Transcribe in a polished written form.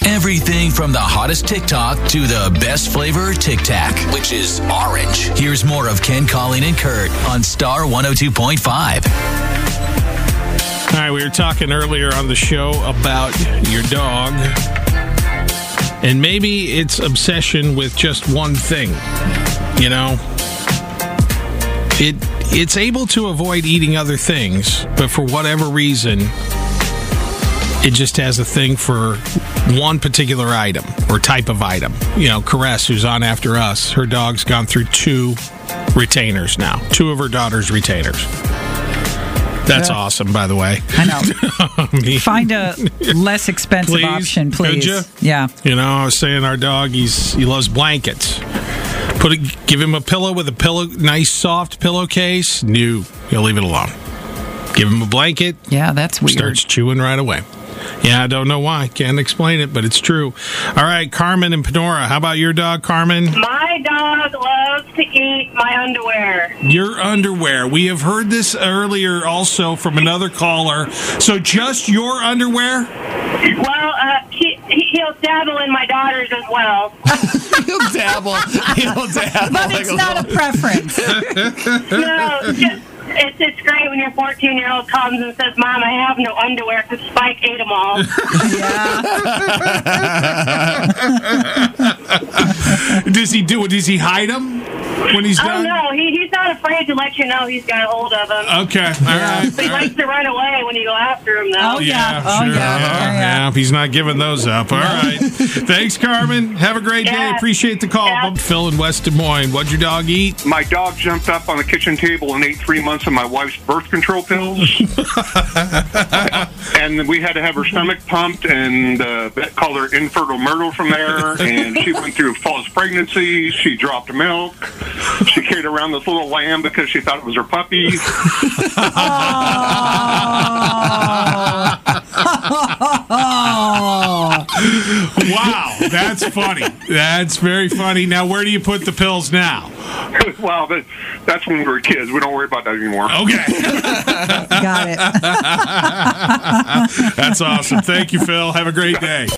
Everything from the hottest TikTok to the best flavor Tic Tac, which is orange. Here's more of Ken, Colleen, and Kurt on Star 102.5. All right, we were talking earlier on the show about your dog, and maybe it's obsession with just one thing. You know, it's able to avoid eating other things, but for whatever reason, it just has a thing for one particular item or type of item. You know, Caress, who's on after us, her dog's gone through 2 retainers now, 2 of her daughter's retainers. That's awesome, by the way. I know. Find a less expensive option, please. Could you? Yeah. You know, I was saying our dog, he loves blankets. Give him a pillow with a nice soft pillowcase. No, he'll leave it alone. Give him a blanket. Yeah, that's weird. Starts chewing right away. Yeah, I don't know why. Can't explain it, but it's true. All right, Carmen and Panora. How about your dog, Carmen? My dog loves to eat my underwear. Your underwear. We have heard this earlier also from another caller. So just your underwear? Well, he'll dabble in my daughter's as well. He'll dabble. But it's not a preference. No, it's great when your 14-year-old comes and says, Mom, I have no underwear because Spike ate them all. Yeah. Does he hide them when he's done? Oh, no, he's not afraid to let you know he's got a hold of them. Okay, all right. But he likes to run away when you go after him, though. Oh, yeah. Sure. Yeah. He's not giving those up. All right. Thanks, Carmen. Have a great day. Appreciate the call. Yeah. Phil in West Des Moines. What'd your dog eat? My dog jumped up on the kitchen table and ate 3 months of my wife's birth control pills. And we had to have her stomach pumped, and the vet called her infertile myrtle from there. And she went through false pregnancy. She dropped milk. She carried around this little lamb because she thought it was her puppy. Wow, that's funny. That's very funny. Now, where do you put the pills now? Well, that's when we were kids. We don't worry about that anymore. Okay. Got it. That's awesome. Thank you, Phil. Have a great day.